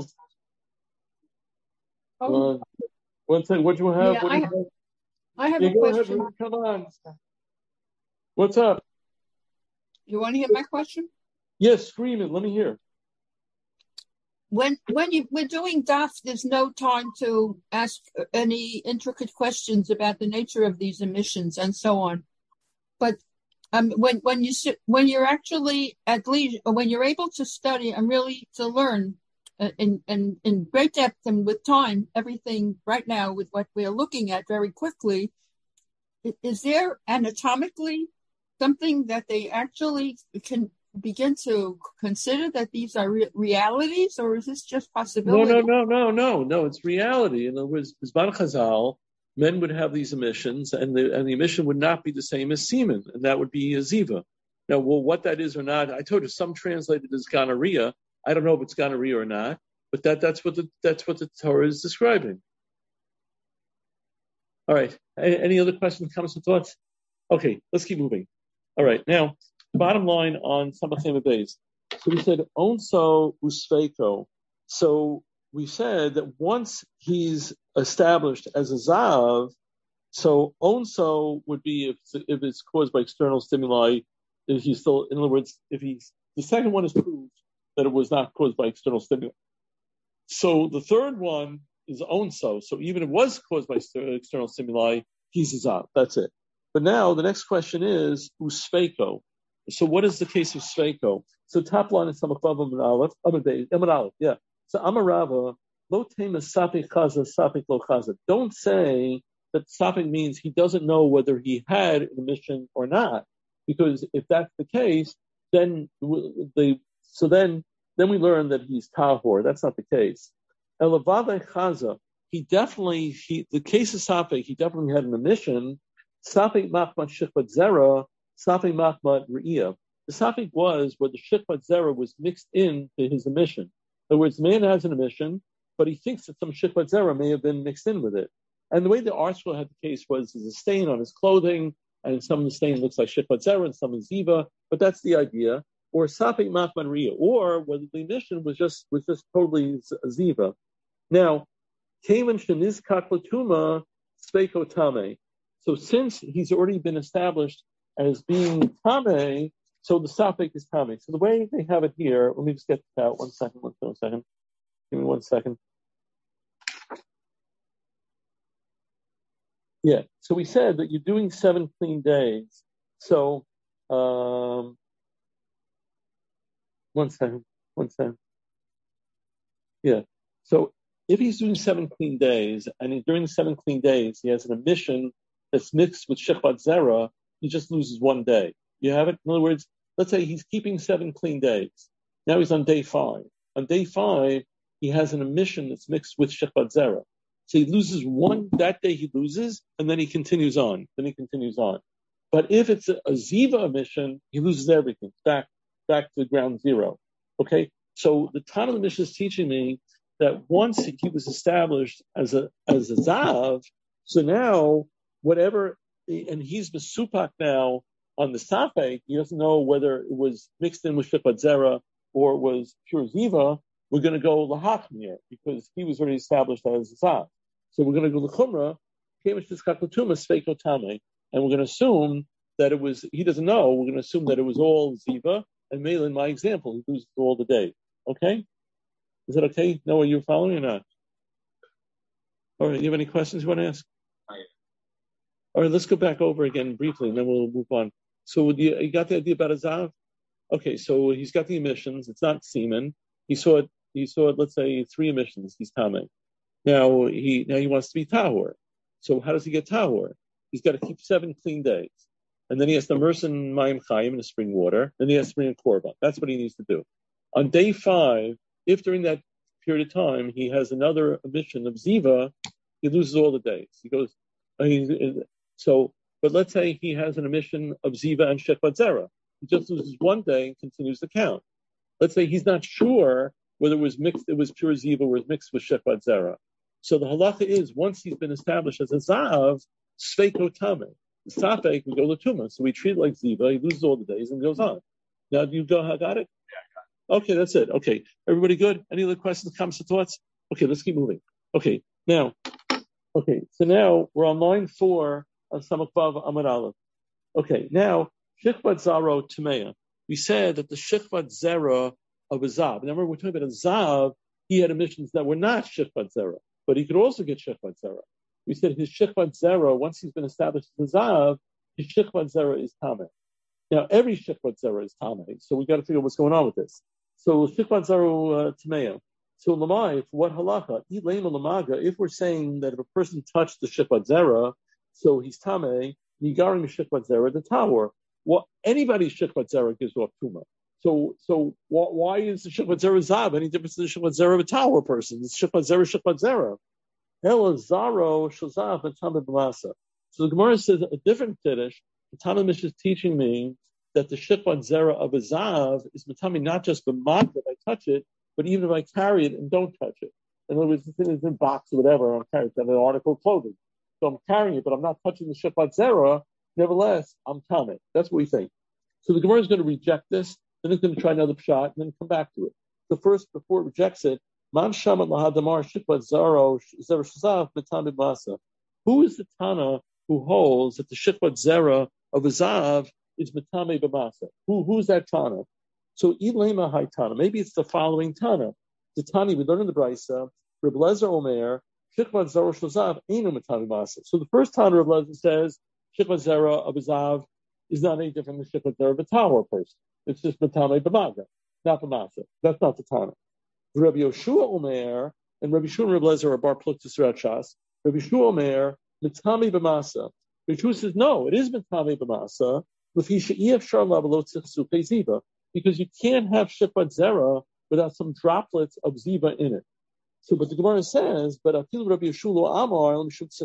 thing, what do you have? Yeah, I have a go question. ahead, come on. What's up? You want to hear my question? Yes, scream it. Let me hear. When we're doing daf, there's no time to ask any intricate questions about the nature of these emissions and so on. But when you're actually at leisure, when you're able to study and really to learn in great depth and with time, everything right now with what we're looking at very quickly, is there anatomically something that they actually can begin to consider that these are realities, or is this just possibility? No. It's reality. In other words, Bizman Chazal, men would have these emissions, and the emission would not be the same as semen, and that would be a ziva. Now, what that is or not, I told you some translated as gonorrhea. I don't know if it's gonorrhea or not, but that's what the Torah is describing. All right. Any other questions, comments, or thoughts? Okay, let's keep moving. All right. Now, bottom line on Samachim Beis. So we said onso usfeiko. So we said that once he's established as a zav, so onso would be if it's caused by external stimuli. If he's still, in other words, the second one is proved that it was not caused by external stimuli. So the third one is onso. So even if it was caused by external stimuli, he's a zav. That's it. But now the next question is usfeiko. So what is the case of Sveiko? So top line is Samachvav Amid Aleph. Yeah. So Amarava, lo tema safek chaza, safek lo chaza. Don't say that safek means he doesn't know whether he had an emission or not, because if that's the case, then then we learn that he's tahor. That's not the case. Elavave chaza, the case of safek, he definitely had an emission. Safek machmat shikvat zera, safek machmat re'iyah. The safek was where the shikvat zera was mixed into his emission. In other words, the man has an emission, but he thinks that some shikvat zera may have been mixed in with it. And the way the article had the case was there's a stain on his clothing, and some of the stain looks like shikvat zera and some is ziva, but that's the idea. Or safek machman re'iyah, or whether the emission was just totally ziva. Now, Kavan shenizkat latuma speko tame. So since he's already been established as being tame, so the safek is tame. So the way they have it here, let me just get this out. One second. Give me 1 second. Yeah. So we said that you're doing 7 clean days. So, 1 second. Yeah. So if he's doing 7 clean days, and during the 7 clean days, he has an emission that's mixed with shechvat zera, he just loses 1 day. You have it? In other words, let's say he's keeping 7 clean days. Now he's on day 5. On day 5, he has an emission that's mixed with shechvat zera. So he loses that day he loses, and then he continues on. But if it's a ziva emission, he loses everything, back to ground zero. Okay? So the Tana of the Mishnah is teaching me that once he was established as a zav, so now whatever, and he's besupak now on the safek, he doesn't know whether it was mixed in with shikvat zera or it was pure ziva. We're going to go lahachmir because he was already established as a zav. So we're going to go l'chumra, and we're going to assume that it was, he doesn't know, we're going to assume that it was all ziva, and Mela, in my example, he loses all the day. Okay? Is that okay? Noah, are you following or not? All right, you have any questions you want to ask? All right, let's go back over again briefly, and then we'll move on. So you got the idea about a zav? Okay, so he's got the emissions. It's not semen. He saw it, let's say, 3 emissions. He's tamei. Now he wants to be tahor. So how does he get tahor? He's got to keep 7 clean days. And then he has to immerse in mayim chayim, in the spring water. Then he has to bring a korban. That's what he needs to do. On day 5, if during that period of time he has another emission of ziva, he loses all the days. He goes, but let's say he has an emission of ziva and shekvat zera. He just loses 1 day and continues the count. Let's say he's not sure whether it was pure ziva or it was mixed with shekvat zera. So the halacha is, once he's been established as a zav, sveiko tameh. The safek, we go l'tuma. So we treat it like ziva, he loses all the days and goes on. Now, do you got it? Yeah, I got it. Okay, that's it. Okay. Everybody good? Any other questions, comments, or thoughts? Okay, let's keep moving. Okay, so now we're on line 4 of Samach Vav Amud Aleph. Okay, now, Shikvat Zaro Tameya. We said that the Shikvat Zera of a Zav, remember we're talking about a Zav, he had emissions that were not Shikvat Zera, but he could also get Shikvat Zera. We said his Shikvat Zera, once he's been established as a Zav, his Shikvat Zera is Tameh. Now, every Shikvat Zera is Tameh, so we got to figure out what's going on with this. So, Shikvat Zera Tameya. So, Lamai, for what halacha? If we're saying that if a person touched the Shikvat Zera, so he's Tameh, Nigarim Shikvat Zera, the Tower. Well, anybody's Shikvat Zera gives off Tuma. So why is the Shikvat Zera Zav any different than the Shikvat Zera of a Tower person? It's Shikvat Zera. Ela Zaro Shazav and Tameh B'masa. So the Gemara says a different Kiddush. The Tana Mishnah is teaching me that the Shikvat Zera of a Zav is Matami not just the mat if I touch it, but even if I carry it and don't touch it. In other words, the thing is in a box or whatever, I'm carrying it, an article of clothing. So I'm carrying it, but I'm not touching the Shikvat Zera. Nevertheless, I'm Tameh. That's what we think. So the Gemara is going to reject this, then it's going to try another shot, and then come back to it. So first, before it rejects it, Man Shamat Lahadamar Shikvat Zara Shazav B'Tameh Masa. Who is the Tana who holds that the Shikvat Zera of a Zav is B'Tameh B'Masa? Who's that Tana? So Ilema Hai Tana. Maybe it's the following Tana. The Tani we learn in the Brisa, Reb Lezer Omer, Shikvat Zara Shazav Einu B'Tameh Masa. So the first Tana Reb Lezer says Shikvat Zera of a Zav is not any different than Shikvat Zera of a Tower person. It's just B'Tameh B'Maga, not B'Masa. That's not the Tana. Rabbi Yoshua Omer, and Rabbi Shua and Rabbi Lezer are bar pluktus throughout Shas. Rabbi Shua Omer, Mitami b'masa. Rabbi Shua says, no, it is Mitami b'masa, because you can't have Shikvat Zera without some droplets of Ziva in it. So, but the Gemara says, but Rabbi Yeshua lo Amar,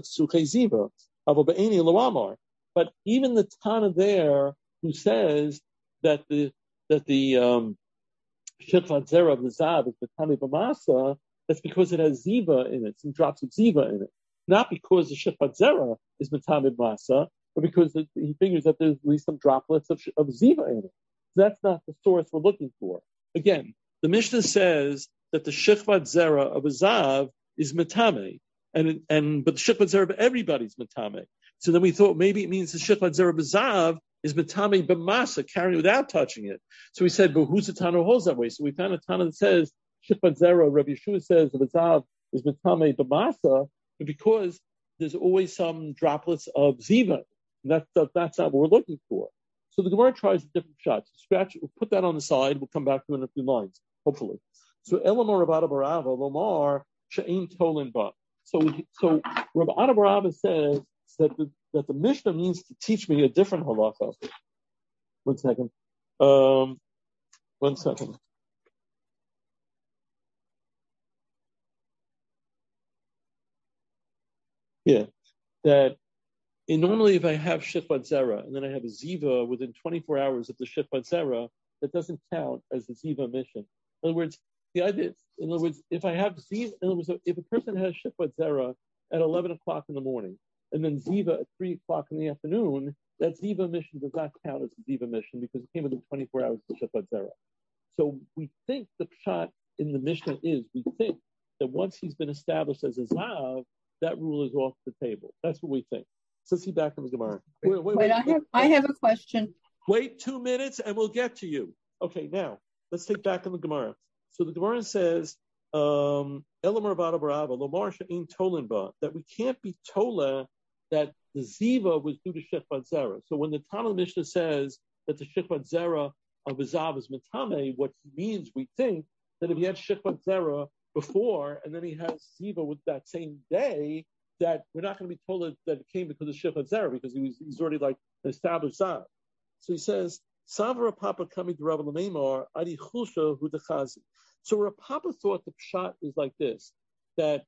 but even the Tana there who says that the Shikvat Zera of the Zav is Mitami b'masa, that's because it has Ziva in it, some drops of Ziva in it. Not because the Shikvat Zera is Mitami b'masa, but because he figures that there's at least some droplets of Ziva in it. So that's not the source we're looking for. Again, the Mishnah says that the Shikvat Zera of a Zav is Mitame, but the Shikvat Zera of everybody's Mitame. So then we thought maybe it means the Shikvat Zera of a Zav is Mitame b'masa, carrying without touching it. So we said, but who's the Tana who holds that way? So we found a Tana that says Shikvat Zera, Rabbi Yeshua says of a Zav is Mitame b'masa, but because there's always some droplets of Ziva. That's not what we're looking for. So the Gemara tries different shots. We'll put that on the side. We'll come back to it in a few lines, hopefully. So Elamar Rabbi Barava Lomar She'ein Tolin Ba. So Rabbi Barava says that the Mishnah means to teach me a different halacha. One second. Yeah, that. And normally, if I have Shikvat Zera and then I have a Ziva within 24 hours of the Shikvat Zera, that doesn't count as the Ziva mission. In other words, if I have Ziva, if a person has Shikvat Zera at 11 o'clock in the morning and then Ziva at 3 o'clock in the afternoon, that Ziva mission does not count as a Ziva mission because it came within 24 hours of Shikvat Zera. So we think the pshat in the Mishnah is, we think that once he's been established as a Zav, that rule is off the table. That's what we think. So let's see back in the Gemara. Wait, I have a question. Wait 2 minutes and we'll get to you. Okay, now, let's take back in the Gemara. So the Gemara says, Elamar Bada Barava, Lomar She'ein Tolin Ba, that we can't be Tola that the Ziva was due to Shikvat Zera. So when the Tana Mishnah says that the Shikvat Zera of a Zav is Mitame, what he means, we think, that if he had Shikvat Zera before and then he has Ziva with that same day, that we're not going to be told that it came because of Shikvat Zera, because he's already like an established Zav. So he says, Savara Papa coming to Rabbi Lamemar, Adi Chusha Hu Dechazi. So Rav Papa thought the pshat is like this, that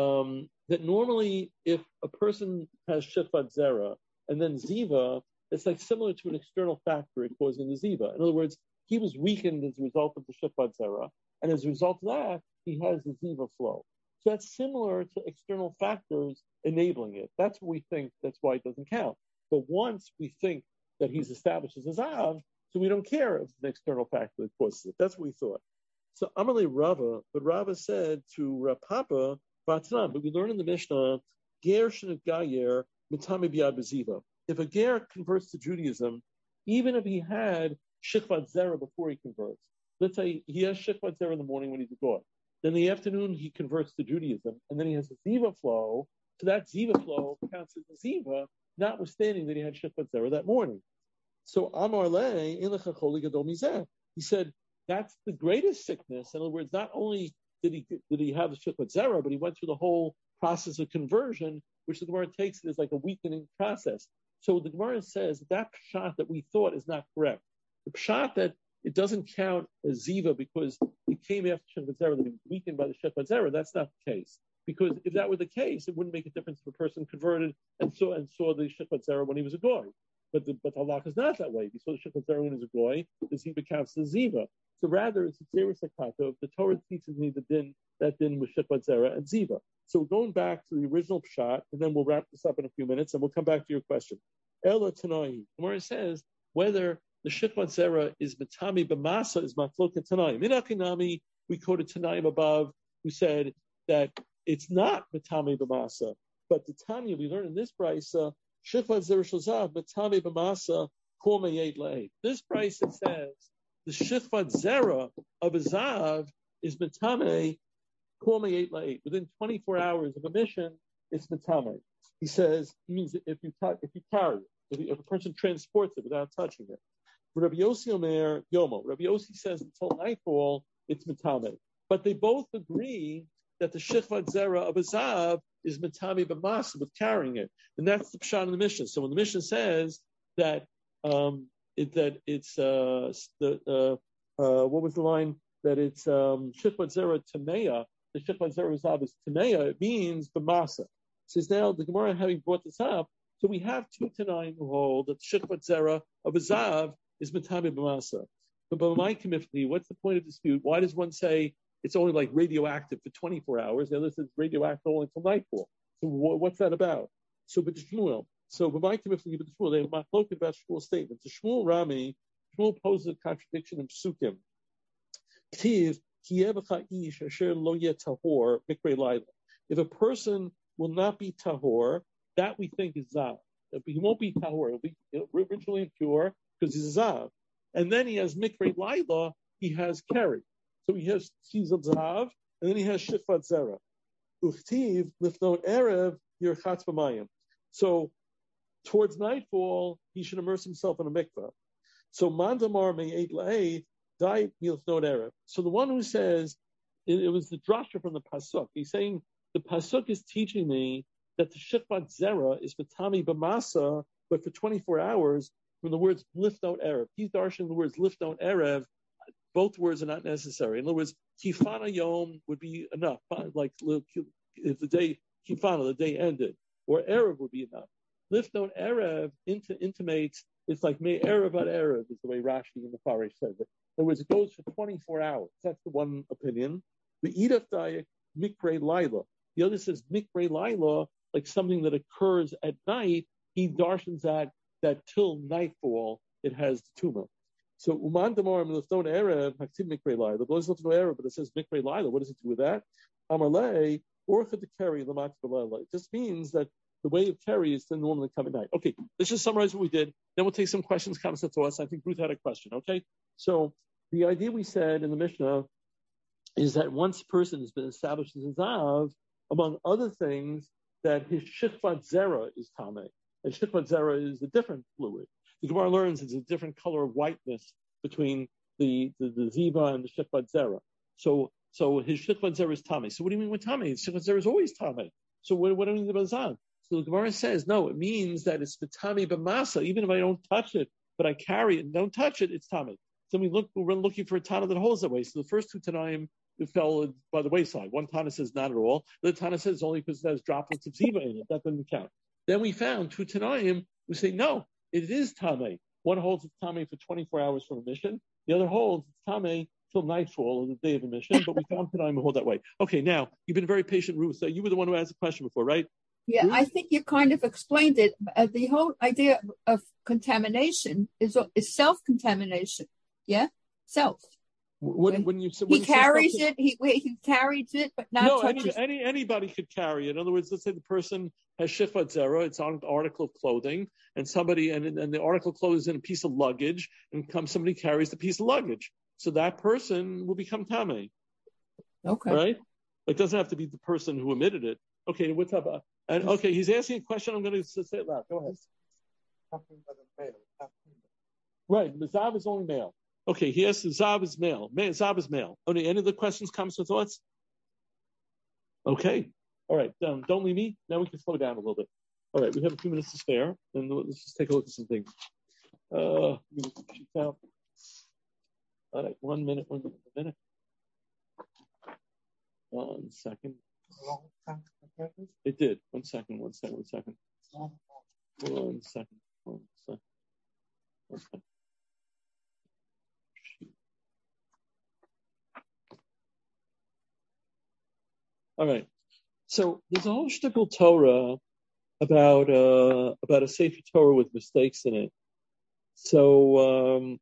normally if a person has Shikvat Zera and then Ziva, it's like similar to an external factor causing the Ziva. In other words, he was weakened as a result of the Shikvat Zera, and as a result of that, he has the Ziva flow. So that's similar to external factors enabling it. That's what we think. That's why it doesn't count. But once we think that he's established as a Zav, so we don't care if it's an external factor that causes it. That's what we thought. So Amalei Rava, but Rava said to Rav Papa, but we learn in the Mishnah, Ger Shenit Gayer Mitami B'Yad B'Ziva. If a Ger converts to Judaism, even if he had Shikvat Zera before he converts, let's say he has Shikvat Zera in the morning when he's a God, then in the afternoon he converts to Judaism, and then he has a Ziva flow, so that Ziva flow counts as a Ziva, notwithstanding that he had Shikvat Zera that morning. So Amar Le, he said, that's the greatest sickness. In other words, not only did he have the Shikvat Zera, but he went through the whole process of conversion, which the Gemara takes it as like a weakening process. So the Gemara says that pshat that we thought is not correct. The pshat that it doesn't count as Ziva because he came after Shikvat Zera, that he was weakened by the Shikvat Zera, that's not the case. Because if that were the case, it wouldn't make a difference if a person converted and saw the Shikvat Zera when he was a goy. But the halakha is not that way. If he saw the Shikvat Zera when he was a goy, the Ziva counts as Ziva. So rather, it's a Zeris Akato. The Torah teaches me that din with Shikvat Zera and Ziva. So we're going back to the original pshat, and then we'll wrap this up in a few minutes, and we'll come back to your question. Ela Tanai. Gemara says whether the Shikvat Zera is Matami B'Masa is Mafloka Tanai. Minakinami, we quoted Tanaim above, who said that it's not Matami B'Masa. But the Tanya, we learned in this brisa, Shikvat Zera Shalzav, Matami B'Masa, Korma Yeit Le'ed. This brisa says the Shikvat Zera of a Zav is Matame, Korma Yeit Le'ed. Within 24 hours of a mission, it's Matame. He says, he means if you carry it, if a person transports it without touching it. Rabbi Yossi Omer Yomo. Rabbi Yossi says until nightfall, it's Matame. But they both agree that the Shechvat Zera of a Zav is Matami B'Masa with carrying it. And that's the Pshat in the Mishnah. So when the Mishnah says that what was the line? That it's Shechvat Zera Tameya, the Shechvat Zera Zav is Tameya, it means B'Masa. Says now the Gemara, having brought this up, so we have 2 Tanaim who hold that the Shechvat Zera of a Zav is Matami B'Masa. But what's the point of dispute? Why does one say it's only like radioactive for 24 hours? The other says radioactive only until nightfall. So what's that about? So, but the Shmuel. So, they have machloket about Shmuel's statement. The Shmuel poses a contradiction in Psukim. If a person will not be tahor, that we think is zav. He won't be tahor. He'll be originally impure because he's a zav. And then he has Mikrei Laila, he has Keri. So he's a Zav, and then he has Shechvat Zera. Uchtiv, Lifnot Erev, Yerchatz B'mayim. So towards nightfall, he should immerse himself in a mikvah. So Mandamar Me'ed La'eh, Dai Milfnot Erev. So the one who says, it was the drasha from the Pasuk. He's saying, the Pasuk is teaching me that the Shechvat Zera is Matami B'Masa, but for 24 hours, from the words lifnot erev. He's darshan the words lifnot erev. Both words are not necessary. In other words, kifana yom would be enough. Like if the day kifana, the day ended, or erev would be enough. Lifnot erev intimates it's like me erev ad erev is the way Rashi in the Farish says it. In other words, it goes for 24 hours. That's the one opinion. The Edaf Dayak Mikrei Laila. The other says Mikrei Laila, like something that occurs at night. He darshans that till nightfall it has the tumor. So Uman Damar Milfton Erev Haktiv Mikrei Laila. The blood is Milfton Erev, but it says Mikrei Laila. What does it do with that? Amarle Orcha to carry Lamat Laila. It just means that the way of carry is to normally come at night. Okay, let's just summarize what we did. Then we'll take some questions, comments, and thoughts. I think Ruth had a question. Okay, so the idea we said in the Mishnah is that once a person has been established as a Zav, among other things, that his Shechvat Zera is Tameh. And Shechvat Zera is a different fluid. The Gemara learns it's a different color of whiteness between the Ziva and the Shechvat Zera. So his Shechvat Zera is Tameh. So what do you mean with Tameh? His Shechvat Zera is always Tameh. So what do you mean about Zav? So the Gemara says, no, it means that it's B'Tameh B'Masa. Even if I don't touch it, but I carry it and don't touch it, it's Tameh. So we're looking for a Tana that holds that way. So the first 2 Tanaim fell by the wayside. One Tana says not at all. The Tana says only because there's droplets of Ziva in it. That doesn't count. Then we found 2 Tanaim who say, no, it is Tameh. One holds it's Tameh for 24 hours from emission. The other holds it's Tameh till nightfall or the day of emission. But we found Tanaim who hold that way. Okay, now, you've been very patient, Ruth. You were the one who asked the question before, right? Yeah, Ruth? I think you kind of explained it. The whole idea of contamination is self-contamination. Yeah? Self. When he carries it, he carries it, but not touches. Anybody could carry it. In other words, let's say the person has Shechvat Zera, it's on an article of clothing, and somebody and the article of clothing is in a piece of luggage, and somebody carries the piece of luggage. So that person will become Tameh. Okay. Right? It doesn't have to be the person who emitted it. Okay, what's up? And okay, he's asking a question. I'm going to say it loud. Go ahead. Right, the Zav is only male. Okay, he asks, Zav is male. Zav is male. Okay, any other questions, comments, or thoughts? Okay. All right, don't leave me. Now we can slow down a little bit. All right, we have a few minutes to spare, and let's just take a look at some things. All right, 1 minute. 1 second. It did. 1 second. 1 second. 1 second. 1 second. 1 second. 1 second. All right. So there's a whole shtickle Torah about a Sefer Torah with mistakes in it. So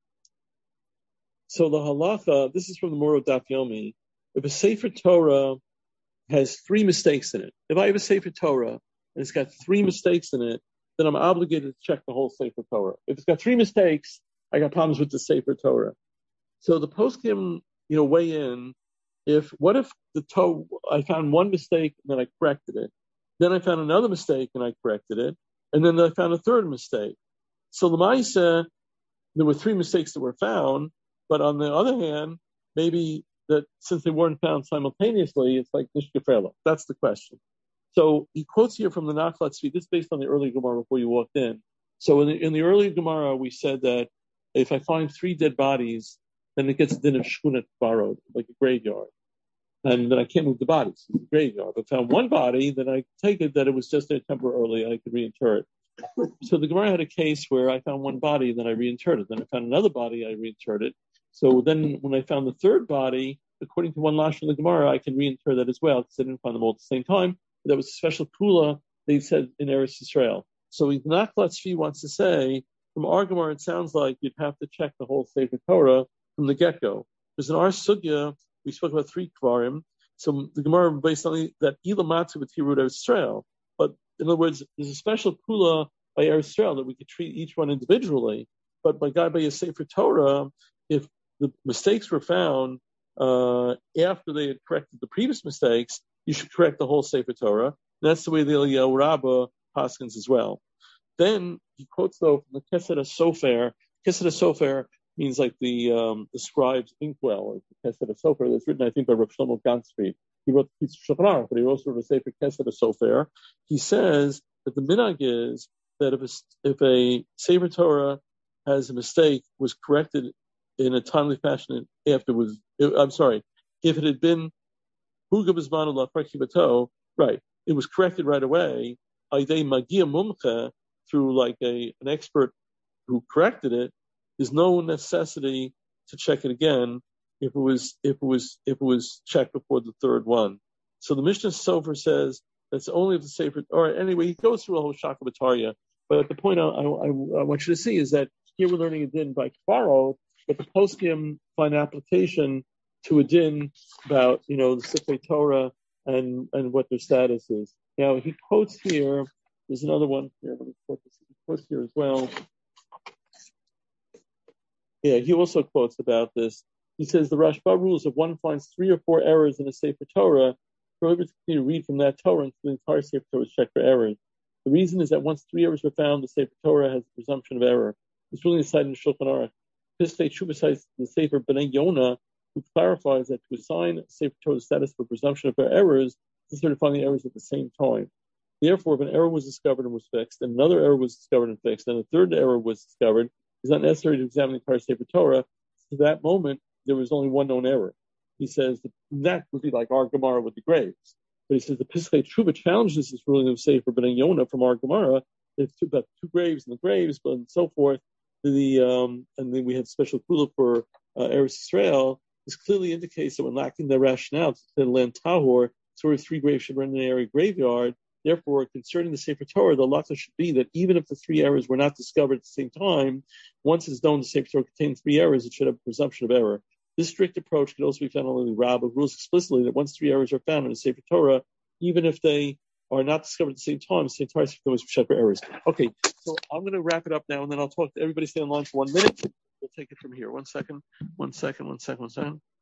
the halacha, this is from the Moro Daf Yomi. If a Sefer Torah has 3 mistakes in it, if I have a Sefer Torah and it's got 3 mistakes in it, then I'm obligated to check the whole Sefer Torah. If it's got 3 mistakes, I got problems with the Sefer Torah. So the poskim, weigh in. What if I found 1 mistake and then I corrected it? Then I found another mistake and I corrected it. And then I found a 3rd mistake. So L'maisa, there were 3 mistakes that were found, but on the other hand, maybe that since they weren't found simultaneously, it's like nishkefela. That's the question. So he quotes here from the Nachlat Tzvi. This is based on the early Gemara before you walked in. So in the early Gemara, we said that if I find 3 dead bodies, then it gets a din of shkunat borrowed, like a graveyard. And then I can't move the bodies. It's a graveyard. If I found 1 body, then I take it that it was just there temporarily. I could reinter it. So the Gemara had a case where I found 1 body, and then I reinterred it. Then I found another body, I reinterred it. So then when I found the 3rd body, according to one lashon in the Gemara, I can reinter that as well, because I didn't find them all at the same time. But that was a special kula they said in Eretz Yisrael. So Nachlat Tzvi wants to say, from our Gemara, it sounds like you'd have to check the whole Sefer Torah from the get-go. Because in our sugya, we spoke about 3 kvarim. So the Gemara based on that ilamatzu b'tirut Eretz Yisrael. But in other words, there's a special kula by Eretz Yisrael that we could treat each one individually. But by a Sefer Torah, if the mistakes were found after they had corrected the previous mistakes, you should correct the whole Sefer Torah. And that's the way the Eliyahu Rabbah paskins as well. Then he quotes though from the Kesed HaSofer. Kesed HaSofer means like the scribe's inkwell, or the Kesed HaSofer that's written, I think, by Rav Shlomo Ganzfried. He wrote the Shulchan Aruch, but he also wrote a Sefer Kesed HaSofer. He says that the minhag is that if a Sefer Torah has a mistake, was corrected in a timely fashion afterwards. If it had been Huga B'Zmanu La'Farki Bato, right, it was corrected right away. Aydei Magia Mumche, through like an expert who corrected it, there's no necessity to check it again if it was checked before the 3rd one. So the Mishnah Sofer says that's only if the Sefer. Or anyway, he goes through a whole Shaka B'Tarya. But the point I want you to see is that here we're learning a din by Kfaro, but the poskim find application to a din about, the Sifrei Torah and what their status is. Now he quotes here. There's another one here. Let me quote this. He quotes here as well. Yeah, he also quotes about this. He says the Rashba rules if one finds 3 or 4 errors in a Sefer Torah, prohibits to read from that Torah until the entire Sefer Torah is checked for errors. The reason is that once 3 errors are found, the Sefer Torah has the presumption of error. It's really cited in Shulchan Aruch. Piskei Tshuva cites the Sefer B'nai Yonah, who clarifies that to assign Sefer Torah status for presumption of errors, is to find the errors at the same time. Therefore, if an error was discovered and was fixed, and another error was discovered and fixed, and a 3rd error was discovered, it's not necessary to examine the entire Sefer Torah. To that moment, there was only one known error. He says that would be like our Gemara with the graves. But he says the Piskei Tshuva challenges this ruling of Sefer B'nai Yonah from our Gemara. It's about 2 graves and the graves, but and so forth. And then we had special kula for Eretz Yisrael. This clearly indicates that when lacking the rationale to land tahor, sort of 3 graves should run in an area graveyard. Therefore, concerning the Sefer Torah, the halacha should be that even if the 3 errors were not discovered at the same time, once it's known the Sefer Torah contains 3 errors, it should have a presumption of error. This strict approach can also be found only in the Rabbah, who rules explicitly that once 3 errors are found in the Sefer Torah, even if they are not discovered at the same time, the entire Sefer Torah is checked for errors. Okay, so I'm going to wrap it up now, and then I'll talk to everybody. Stay on line for 1 minute. We'll take it from here. 1 second.